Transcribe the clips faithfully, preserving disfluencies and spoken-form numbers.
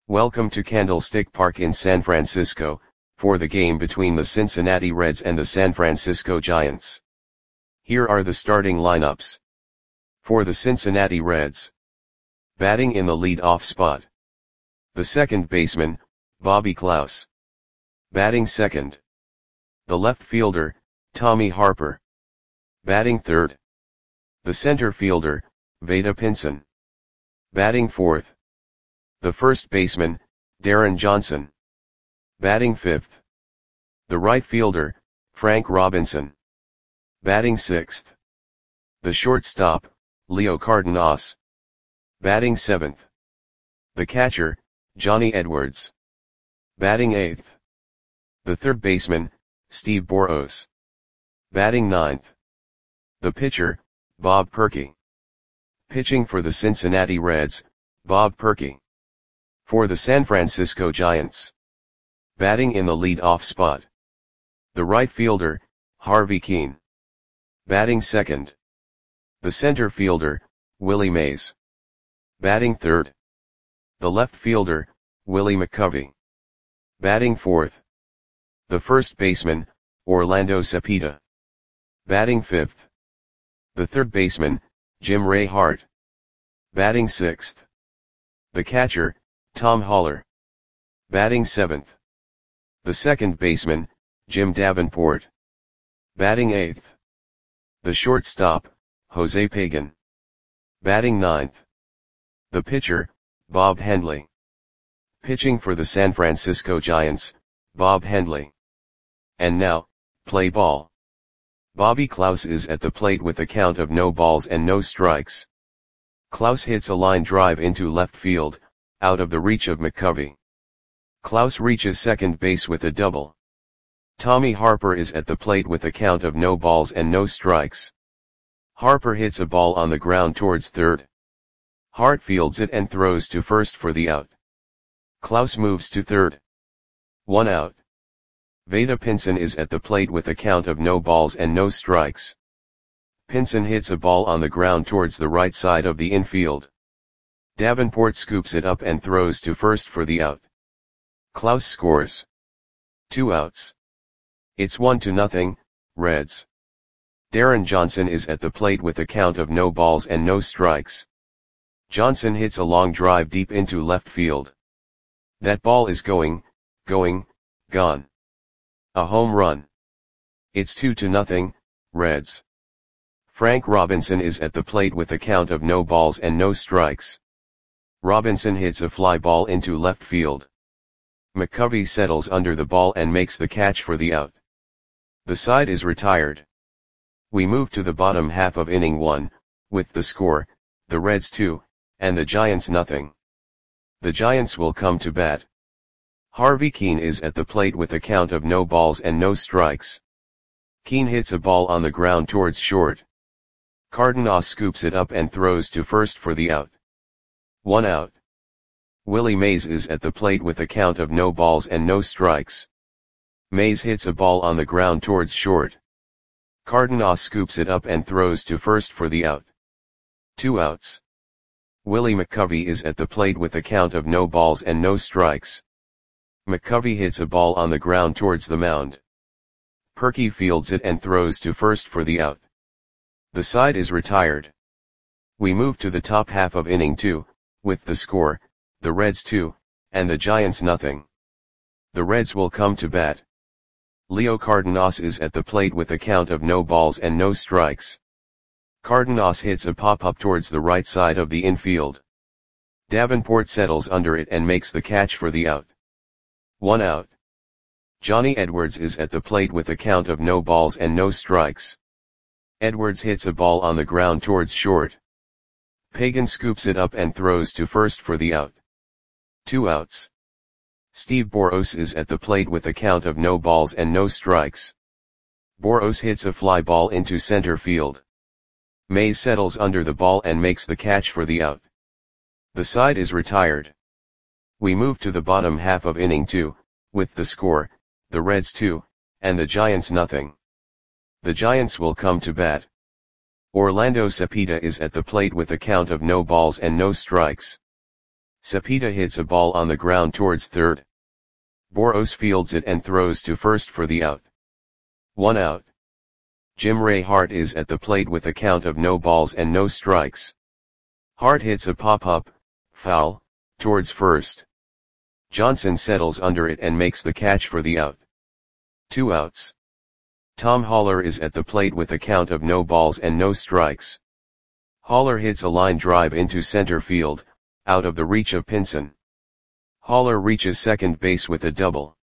Welcome to Candlestick Park in San Francisco, for the game between the Cincinnati Reds and the San Francisco Giants. Here are the starting lineups. For the Cincinnati Reds. Batting in the lead-off spot. The second baseman, Bobby Klaus. Batting second. The left fielder, Tommy Harper. Batting third. The center fielder, Vada Pinson. Batting fourth. The first baseman, Darren Johnson. Batting fifth. The right fielder, Frank Robinson. Batting sixth. The shortstop, Leo Cardenas. Batting seventh. The catcher, Johnny Edwards. Batting eighth. The third baseman, Steve Boros. Batting ninth. The pitcher, Bob Perky. Pitching for the Cincinnati Reds, Bob Perky. For the San Francisco Giants. Batting in the lead-off spot. The right fielder, Harvey Kuenn. Batting second. The center fielder, Willie Mays. Batting third. The left fielder, Willie McCovey. Batting fourth. The first baseman, Orlando Cepeda. Batting fifth. The third baseman, Jim Ray Hart. Batting sixth. The catcher, Tom Haller. Batting seventh. The second baseman, Jim Davenport. Batting eighth. The shortstop, Jose Pagan. Batting ninth. The pitcher, Bob Hendley. Pitching for the San Francisco Giants, Bob Hendley. And now, play ball. Bobby Klaus is at the plate with a count of no balls and no strikes. Klaus hits a line drive into left field, out of the reach of McCovey. Klaus reaches second base with a double. Tommy Harper is at the plate with a count of no balls and no strikes. Harper hits a ball on the ground towards third. Hart fields it and throws to first for the out. Klaus moves to third. One out. Vada Pinson is at the plate with a count of no balls and no strikes. Pinson hits a ball on the ground towards the right side of the infield. Davenport scoops it up and throws to first for the out. Klaus scores. Two outs. It's one to nothing, Reds. Darren Johnson is at the plate with a count of no balls and no strikes. Johnson hits a long drive deep into left field. That ball is going, going, gone. A home run. It's two to nothing, Reds. Frank Robinson is at the plate with a count of no balls and no strikes. Robinson hits a fly ball into left field. McCovey settles under the ball and makes the catch for the out. The side is retired. We move to the bottom half of inning one, with the score, the Reds two, and the Giants nothing. The Giants will come to bat. Harvey Kuenn is at the plate with a count of no balls and no strikes. Kuenn hits a ball on the ground towards short. Cardenas scoops it up and throws to first for the out. One out. Willie Mays is at the plate with a count of no balls and no strikes. Mays hits a ball on the ground towards short. Cardenas scoops it up and throws to first for the out. Two outs. Willie McCovey is at the plate with a count of no balls and no strikes. McCovey hits a ball on the ground towards the mound. Perky fields it and throws to first for the out. The side is retired. We move to the top half of inning two, with the score, the Reds two, and the Giants nothing. The Reds will come to bat. Leo Cardenas is at the plate with a count of no balls and no strikes. Cardenas hits a pop-up towards the right side of the infield. Davenport settles under it and makes the catch for the out. One out. Johnny Edwards is at the plate with a count of no balls and no strikes. Edwards hits a ball on the ground towards short. Pagan scoops it up and throws to first for the out. Two outs. Steve Boros is at the plate with a count of no balls and no strikes. Boros hits a fly ball into center field. Mays settles under the ball and makes the catch for the out. The side is retired. We move to the bottom half of inning two, with the score, the Reds two, and the Giants nothing. The Giants will come to bat. Orlando Cepeda is at the plate with a count of no balls and no strikes. Cepeda hits a ball on the ground towards third. Boros fields it and throws to first for the out. One out. Jim Ray Hart is at the plate with a count of no balls and no strikes. Hart hits a pop-up, foul, towards first. Johnson settles under it and makes the catch for the out. Two outs. Tom Haller is at the plate with a count of no balls and no strikes. Haller hits a line drive into center field, out of the reach of Pinson. Haller reaches second base with a double.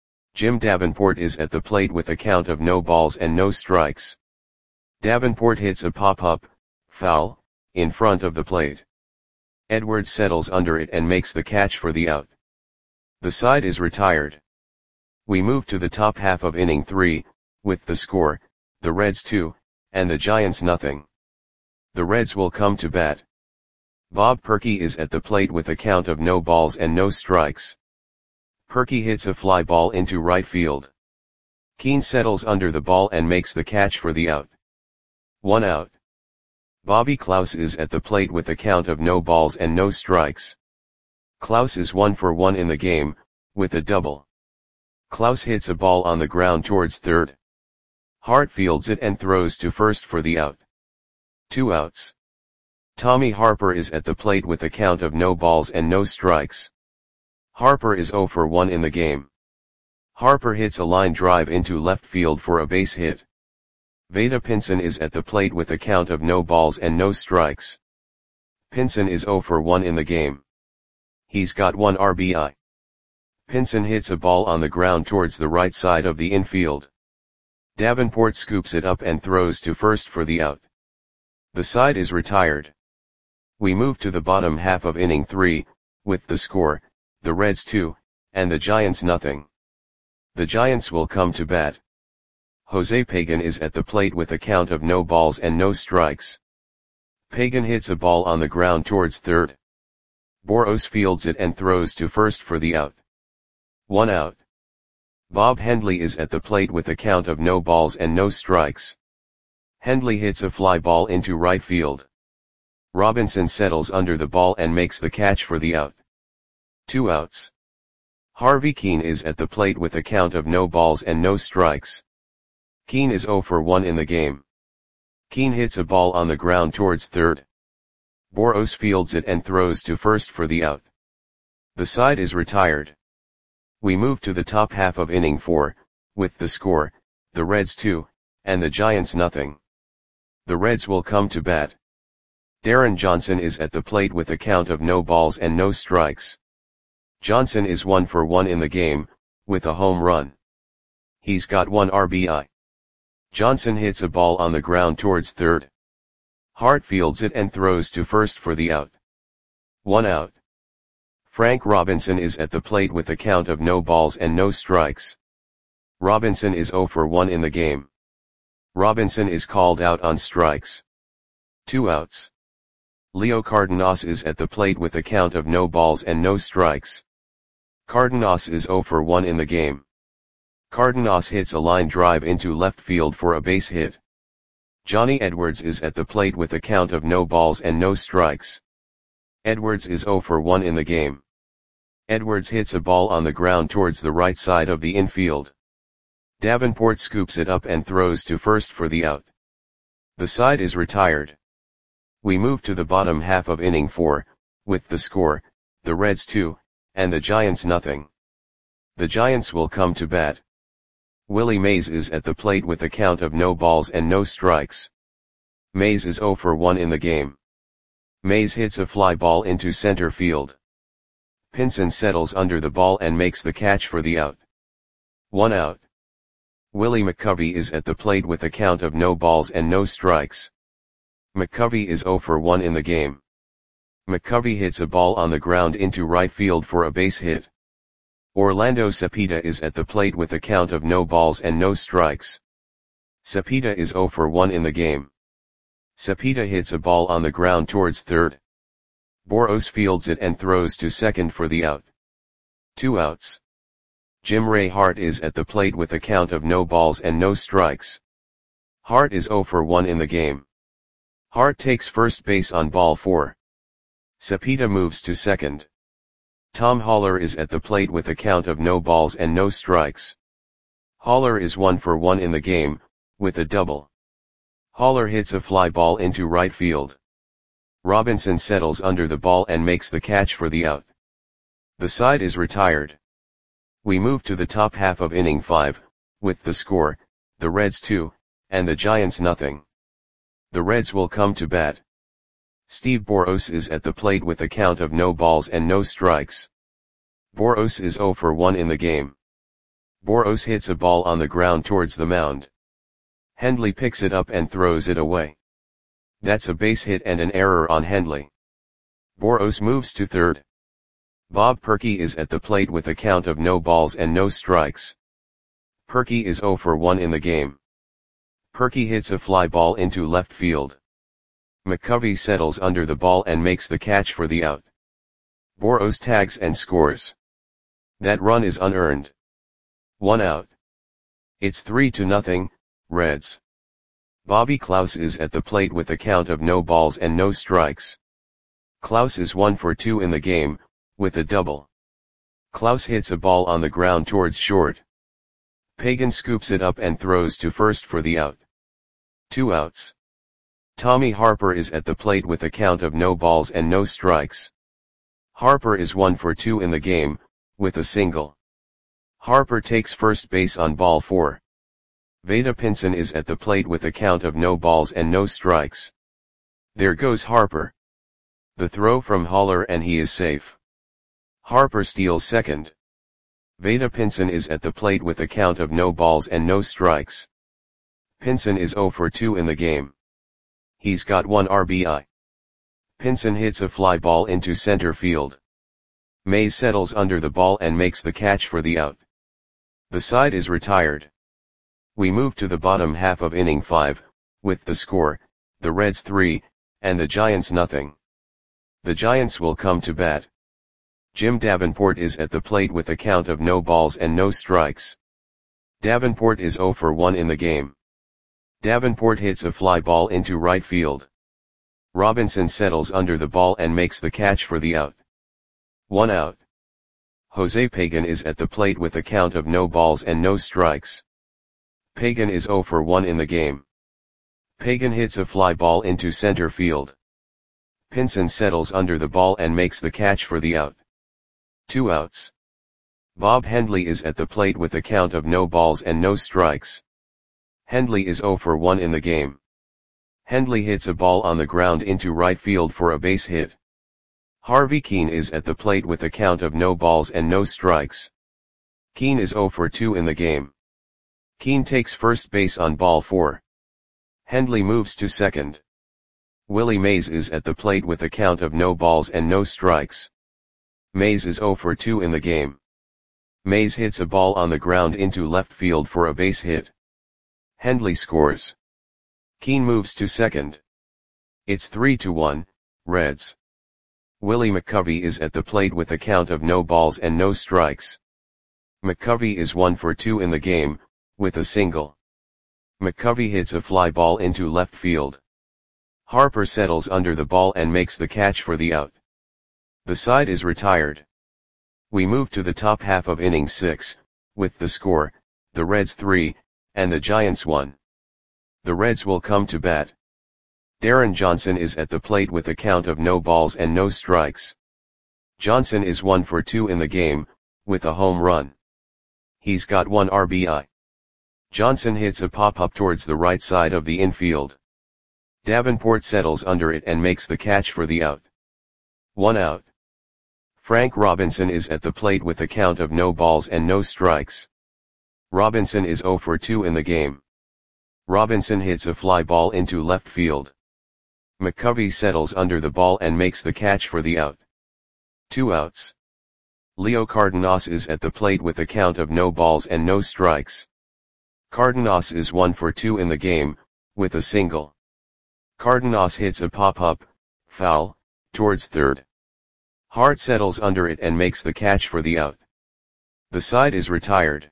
Jim Davenport is at the plate with a count of no balls and no strikes. Davenport hits a pop-up, foul, in front of the plate. Edwards settles under it and makes the catch for the out. The side is retired. We move to the top half of inning three, with the score, the Reds two, and the Giants nothing. The Reds will come to bat. Bob Perky is at the plate with a count of no balls and no strikes. Perky hits a fly ball into right field. Keane settles under the ball and makes the catch for the out. One out. Bobby Klaus is at the plate with a count of no balls and no strikes. Klaus is one for one in the game, with a double. Klaus hits a ball on the ground towards third. Hart fields it and throws to first for the out. Two outs. Tommy Harper is at the plate with a count of no balls and no strikes. Harper is zero for one in the game. Harper hits a line drive into left field for a base hit. Vada Pinson is at the plate with a count of no balls and no strikes. Pinson is zero for one in the game. He's got one R B I. Pinson hits a ball on the ground towards the right side of the infield. Davenport scoops it up and throws to first for the out. The side is retired. We move to the bottom half of inning three, with the score, the Reds two, and the Giants nothing. The Giants will come to bat. Jose Pagan is at the plate with a count of no balls and no strikes. Pagan hits a ball on the ground towards third. Boros fields it and throws to first for the out. One out. Bob Hendley is at the plate with a count of no balls and no strikes. Hendley hits a fly ball into right field. Robinson settles under the ball and makes the catch for the out. Two outs. Harvey Keane is at the plate with a count of no balls and no strikes. Keane is zero for one in the game. Keane hits a ball on the ground towards third. Boros fields it and throws to first for the out. The side is retired. We move to the top half of inning four, with the score, the Reds two, and the Giants nothing. The Reds will come to bat. Darren Johnson is at the plate with a count of no balls and no strikes. Johnson is one for one in the game, with a home run. He's got one R B I. Johnson hits a ball on the ground towards third. Hart fields it and throws to first for the out. One out. Frank Robinson is at the plate with a count of no balls and no strikes. Robinson is zero for one in the game. Robinson is called out on strikes. Two outs. Leo Cardenas is at the plate with a count of no balls and no strikes. Cardenas is zero for one in the game. Cardenas hits a line drive into left field for a base hit. Johnny Edwards is at the plate with a count of no balls and no strikes. Edwards is zero for one in the game. Edwards hits a ball on the ground towards the right side of the infield. Davenport scoops it up and throws to first for the out. The side is retired. We move to the bottom half of inning four, with the score, the Reds two, and the Giants nothing. The Giants will come to bat. Willie Mays is at the plate with a count of no balls and no strikes. Mays is zero for one in the game. Mays hits a fly ball into center field. Pinson settles under the ball and makes the catch for the out. One out. Willie McCovey is at the plate with a count of no balls and no strikes. McCovey is zero for one in the game. McCovey hits a ball on the ground into right field for a base hit. Orlando Cepeda is at the plate with a count of no balls and no strikes. Cepeda is zero for one in the game. Cepeda hits a ball on the ground towards third. Boros fields it and throws to second for the out. Two outs. Jim Ray Hart is at the plate with a count of no balls and no strikes. Hart is zero for one in the game. Hart takes first base on ball four. Cepeda moves to second. Tom Haller is at the plate with a count of no balls and no strikes. Haller is one for one in the game, with a double. Haller hits a fly ball into right field. Robinson settles under the ball and makes the catch for the out. The side is retired. We move to the top half of inning five, with the score, the Reds two, and the Giants nothing. The Reds will come to bat. Steve Boros is at the plate with a count of no balls and no strikes. Boros is zero for one in the game. Boros hits a ball on the ground towards the mound. Hendley picks it up and throws it away. That's a base hit and an error on Hendley. Boros moves to third. Bob Perky is at the plate with a count of no balls and no strikes. Perky is zero for one in the game. Perky hits a fly ball into left field. McCovey settles under the ball and makes the catch for the out. Boros tags and scores. That run is unearned. One out. It's three to nothing, Reds. Bobby Klaus is at the plate with a count of no balls and no strikes. Klaus is one for two in the game, with a double. Klaus hits a ball on the ground towards short. Pagan scoops it up and throws to first for the out. Two outs. Tommy Harper is at the plate with a count of no balls and no strikes. Harper is one for two in the game, with a single. Harper takes first base on ball four. Vada Pinson is at the plate with a count of no balls and no strikes. There goes Harper. The throw from Haller and he is safe. Harper steals second. Vada Pinson is at the plate with a count of no balls and no strikes. Pinson is zero for two in the game. He's got one R B I. Pinson hits a fly ball into center field. Mays settles under the ball and makes the catch for the out. The side is retired. We move to the bottom half of inning five, with the score, the Reds three, and the Giants nothing. The Giants will come to bat. Jim Davenport is at the plate with a count of no balls and no strikes. Davenport is zero for one in the game. Davenport hits a fly ball into right field. Robinson settles under the ball and makes the catch for the out. One out. Jose Pagan is at the plate with a count of no balls and no strikes. Pagan is zero for one in the game. Pagan hits a fly ball into center field. Pinson settles under the ball and makes the catch for the out. Two outs. Bob Hendley is at the plate with a count of no balls and no strikes. Hendley is zero for one in the game. Hendley hits a ball on the ground into right field for a base hit. Harvey Keene is at the plate with a count of no balls and no strikes. Keene is zero for two in the game. Keene takes first base on ball four. Hendley moves to second. Willie Mays is at the plate with a count of no balls and no strikes. Mays is zero for two in the game. Mays hits a ball on the ground into left field for a base hit. Hendley scores. Keene moves to second. It's three to one, Reds. Willie McCovey is at the plate with a count of no balls and no strikes. McCovey is one for two in the game, with a single. McCovey hits a fly ball into left field. Harper settles under the ball and makes the catch for the out. The side is retired. We move to the top half of inning six, with the score, the Reds three, and the Giants one. The Reds will come to bat. Darren Johnson is at the plate with a count of no balls and no strikes. Johnson is one for two in the game, with a home run. He's got one R B I. Johnson hits a pop-up towards the right side of the infield. Davenport settles under it and makes the catch for the out. One out. Frank Robinson is at the plate with a count of no balls and no strikes. Robinson is zero for two in the game. Robinson hits a fly ball into left field. McCovey settles under the ball and makes the catch for the out. Two outs. Leo Cardenas is at the plate with a count of no balls and no strikes. Cardenas is one for two in the game, with a single. Cardenas hits a pop-up, foul, towards third. Hart settles under it and makes the catch for the out. The side is retired.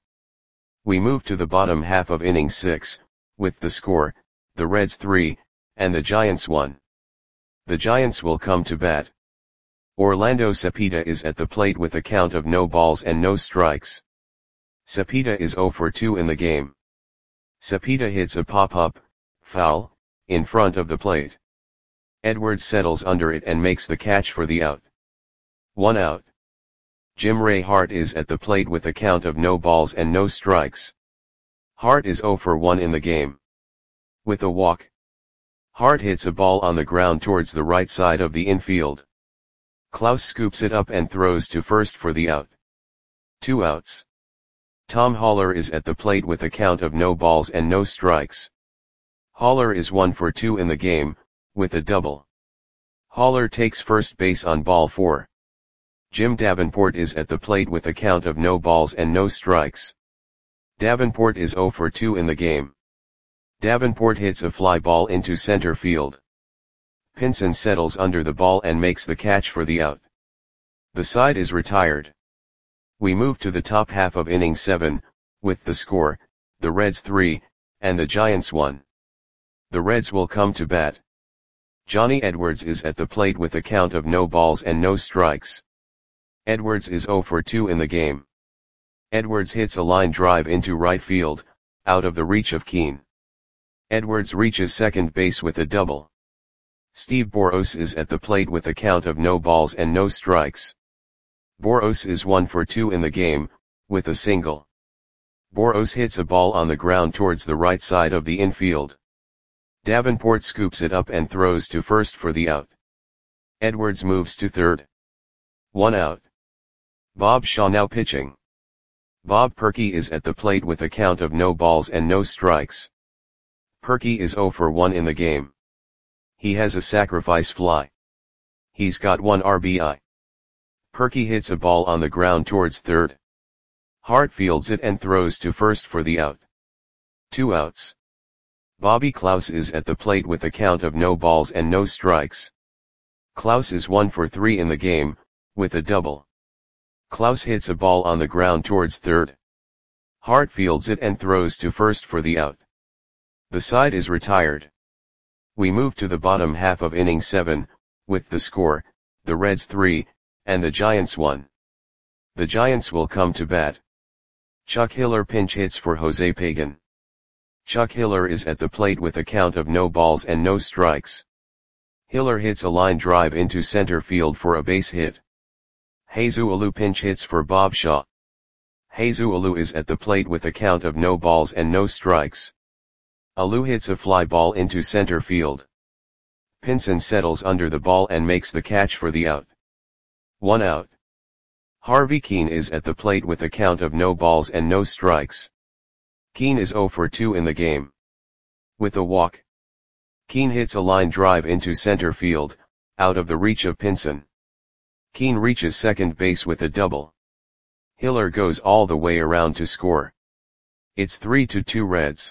We move to the bottom half of inning six, with the score, the Reds three, and the Giants one. The Giants will come to bat. Orlando Cepeda is at the plate with a count of no balls and no strikes. Cepeda is zero for two in the game. Cepeda hits a pop-up, foul, in front of the plate. Edwards settles under it and makes the catch for the out. One out. Jim Ray Hart is at the plate with a count of no balls and no strikes. Hart is zero for one in the game. With a walk, Hart hits a ball on the ground towards the right side of the infield. Klaus scoops it up and throws to first for the out. Two outs. Tom Haller is at the plate with a count of no balls and no strikes. Haller is one for two in the game, with a double. Haller takes first base on ball four. Jim Davenport is at the plate with a count of no balls and no strikes. Davenport is zero for two in the game. Davenport hits a fly ball into center field. Pinson settles under the ball and makes the catch for the out. The side is retired. We move to the top half of inning seven, with the score, the Reds three, and the Giants one. The Reds will come to bat. Johnny Edwards is at the plate with a count of no balls and no strikes. Edwards is zero for two in the game. Edwards hits a line drive into right field, out of the reach of Keane. Edwards reaches second base with a double. Steve Boros is at the plate with a count of no balls and no strikes. Boros is one for two in the game, with a single. Boros hits a ball on the ground towards the right side of the infield. Davenport scoops it up and throws to first for the out. Edwards moves to third. One out. Bob Shaw now pitching. Bob Perky is at the plate with a count of no balls and no strikes. Perky is zero for one in the game. He has a sacrifice fly. He's got one R B I. Perky hits a ball on the ground towards third. Hart fields it and throws to first for the out. Two outs. Bobby Klaus is at the plate with a count of no balls and no strikes. Klaus is one for three in the game, with a double. Klaus hits a ball on the ground towards third. Hart fields it and throws to first for the out. The side is retired. We move to the bottom half of inning seven, with the score, the Reds three, and the Giants one. The Giants will come to bat. Chuck Hiller pinch hits for Jose Pagan. Chuck Hiller is at the plate with a count of no balls and no strikes. Hiller hits a line drive into center field for a base hit. Jesus Alou pinch hits for Bob Shaw. Jesus Alou is at the plate with a count of no balls and no strikes. Alou hits a fly ball into center field. Pinson settles under the ball and makes the catch for the out. One out. Harvey Keane is at the plate with a count of no balls and no strikes. Keane is zero for two in the game. With a walk, Keane hits a line drive into center field, out of the reach of Pinson. Keane reaches second base with a double. Hiller goes all the way around to score. It's three to two Reds.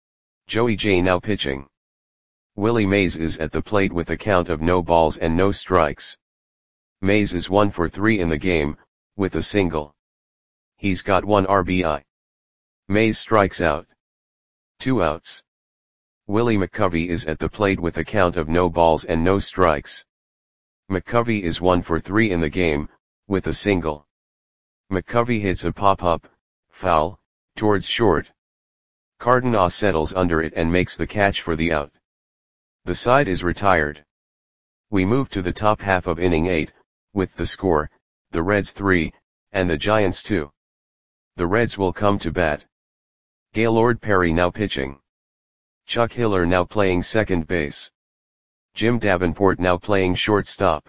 Joey J now pitching. Willie Mays is at the plate with a count of no balls and no strikes. Mays is one for three in the game, with a single. He's got one R B I. Mays strikes out. Two outs. Willie McCovey is at the plate with a count of no balls and no strikes. McCovey is one for three in the game, with a single. McCovey hits a pop-up, foul, towards short. Cardenas settles under it and makes the catch for the out. The side is retired. We move to the top half of inning eight, with the score, the Reds three, and the Giants two. The Reds will come to bat. Gaylord Perry now pitching. Chuck Hiller now playing second base. Jim Davenport now playing shortstop.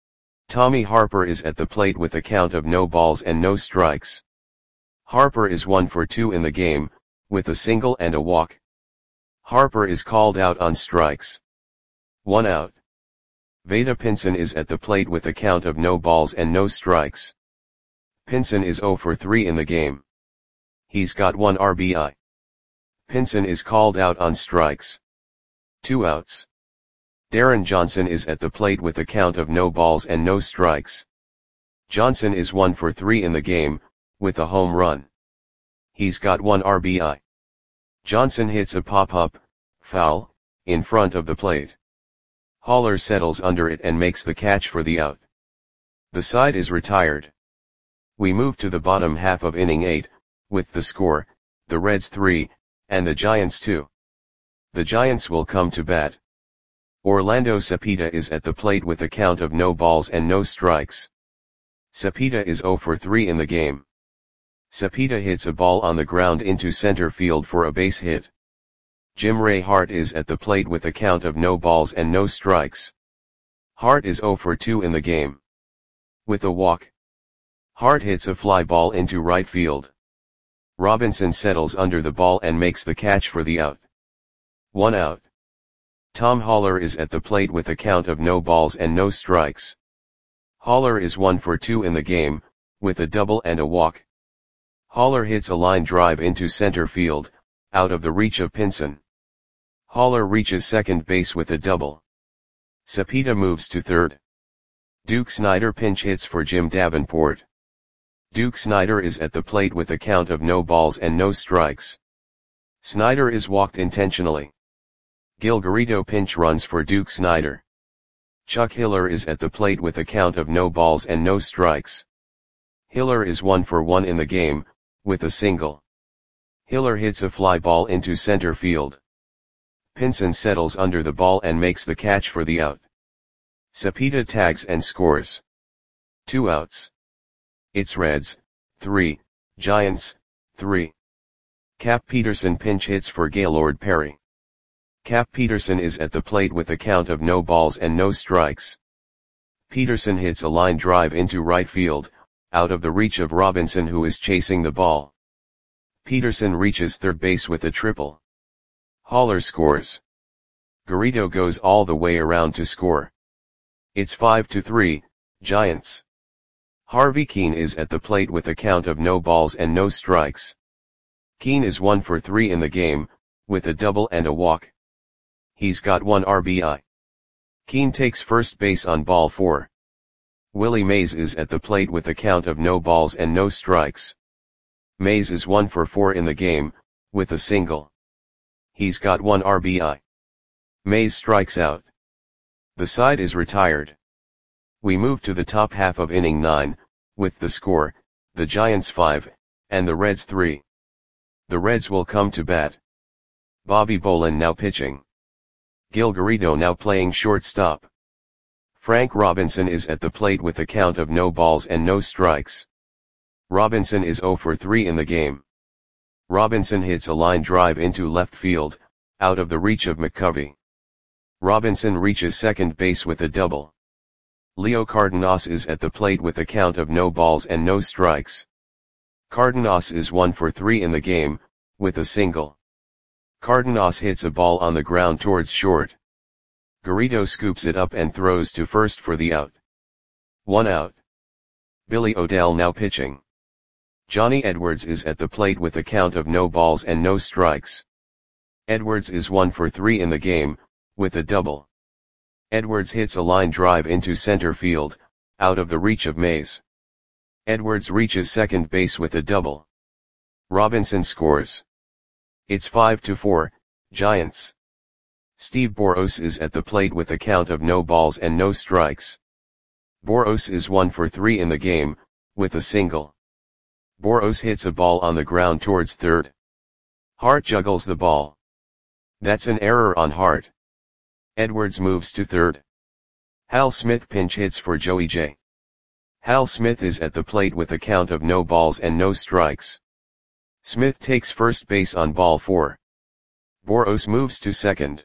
Tommy Harper is at the plate with a count of no balls and no strikes. Harper is one for two in the game, with a single and a walk. Harper is called out on strikes. One out. Vada Pinson is at the plate with a count of no balls and no strikes. Pinson is zero for three in the game. He's got one R B I. Pinson is called out on strikes. Two outs. Darren Johnson is at the plate with a count of no balls and no strikes. Johnson is one for three in the game, with a home run. He's got one R B I. Johnson hits a pop-up, foul, in front of the plate. Haller settles under it and makes the catch for the out. The side is retired. We move to the bottom half of inning eight, with the score, the Reds three, and the Giants two. The Giants will come to bat. Orlando Cepeda is at the plate with a count of no balls and no strikes. Cepeda is zero for three in the game. Cepeda hits a ball on the ground into center field for a base hit. Jim Ray Hart is at the plate with a count of no balls and no strikes. Hart is zero for two in the game. With a walk, Hart hits a fly ball into right field. Robinson settles under the ball and makes the catch for the out. One out. Tom Haller is at the plate with a count of no balls and no strikes. Haller is one for two in the game, with a double and a walk. Haller hits a line drive into center field, out of the reach of Pinson. Haller reaches second base with a double. Cepeda moves to third. Duke Snider pinch hits for Jim Davenport. Duke Snider is at the plate with a count of no balls and no strikes. Snider is walked intentionally. Gil Garrido pinch runs for Duke Snider. Chuck Hiller is at the plate with a count of no balls and no strikes. Hiller is one for one in the game, with a single. Hiller hits a fly ball into center field. Pinson settles under the ball and makes the catch for the out. Cepeda tags and scores. Two outs. It's Reds, three, Giants, three. Cap Peterson pinch hits for Gaylord Perry. Cap Peterson is at the plate with a count of no balls and no strikes. Peterson hits a line drive into right field, out of the reach of Robinson who is chasing the ball. Peterson reaches third base with a triple. Haller scores. Garrido goes all the way around to score. It's five to three, Giants. Harvey Keene is at the plate with a count of no balls and no strikes. Keene is one for three in the game, with a double and a walk. He's got one R B I. Keene takes first base on ball four. Willie Mays is at the plate with a count of no balls and no strikes. Mays is one for four in the game, with a single. He's got one R B I. Mays strikes out. The side is retired. We move to the top half of inning nine, with the score, the Giants five, and the Reds three. The Reds will come to bat. Bobby Bolin now pitching. Gil Garrido now playing shortstop. Frank Robinson is at the plate with a count of no balls and no strikes. Robinson is zero for three in the game. Robinson hits a line drive into left field, out of the reach of McCovey. Robinson reaches second base with a double. Leo Cardenas is at the plate with a count of no balls and no strikes. Cardenas is one for three in the game, with a single. Cardenas hits a ball on the ground towards short. Garrido scoops it up and throws to first for the out. One out. Billy Odell now pitching. Johnny Edwards is at the plate with a count of no balls and no strikes. Edwards is one for three in the game, with a double. Edwards hits a line drive into center field, out of the reach of Mays. Edwards reaches second base with a double. Robinson scores. It's five to four, Giants. Steve Boros is at the plate with a count of no balls and no strikes. Boros is one for three in the game, with a single. Boros hits a ball on the ground towards third. Hart juggles the ball. That's an error on Hart. Edwards moves to third. Hal Smith pinch hits for Joey J. Hal Smith is at the plate with a count of no balls and no strikes. Smith takes first base on ball four. Boros moves to second.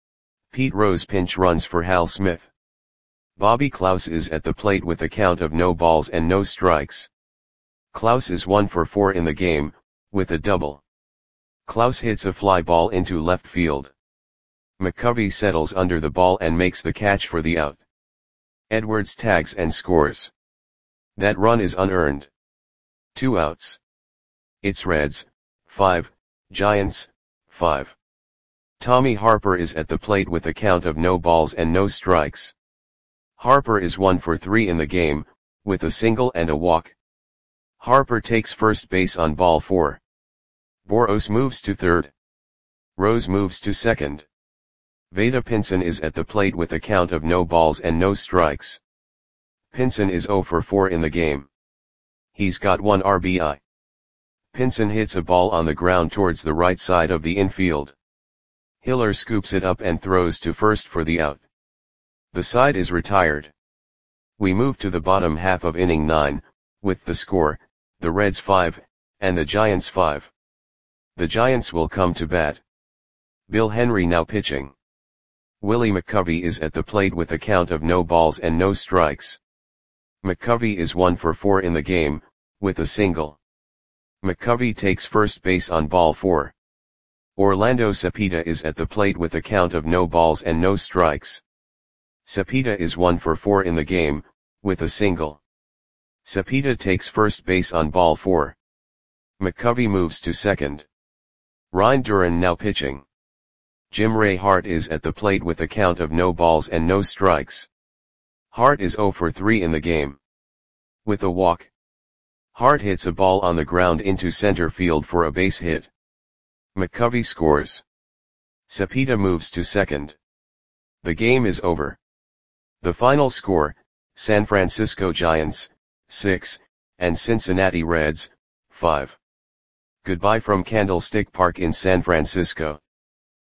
Pete Rose pinch runs for Hal Smith. Bobby Klaus is at the plate with a count of no balls and no strikes. Klaus is one for four in the game, with a double. Klaus hits a fly ball into left field. McCovey settles under the ball and makes the catch for the out. Edwards tags and scores. That run is unearned. Two outs. It's Reds, five, Giants, five. Tommy Harper is at the plate with a count of no balls and no strikes. Harper is one for three in the game, with a single and a walk. Harper takes first base on ball four. Boros moves to third. Rose moves to second. Vada Pinson is at the plate with a count of no balls and no strikes. Pinson is zero for four in the game. He's got one R B I. Pinson hits a ball on the ground towards the right side of the infield. Hiller scoops it up and throws to first for the out. The side is retired. We move to the bottom half of inning nine, with the score, the Reds five, and the Giants five. The Giants will come to bat. Bill Henry now pitching. Willie McCovey is at the plate with a count of no balls and no strikes. McCovey is one for four in the game, with a single. McCovey takes first base on ball four. Orlando Cepeda is at the plate with a count of no balls and no strikes. Cepeda is one for four in the game, with a single. Cepeda takes first base on ball four. McCovey moves to second. Ryan Duran now pitching. Jim Ray Hart is at the plate with a count of no balls and no strikes. Hart is zero for three in the game. With a walk. Hart hits a ball on the ground into center field for a base hit. McCovey scores. Cepeda moves to second. The game is over. The final score, San Francisco Giants, six, and Cincinnati Reds, five. Goodbye from Candlestick Park in San Francisco.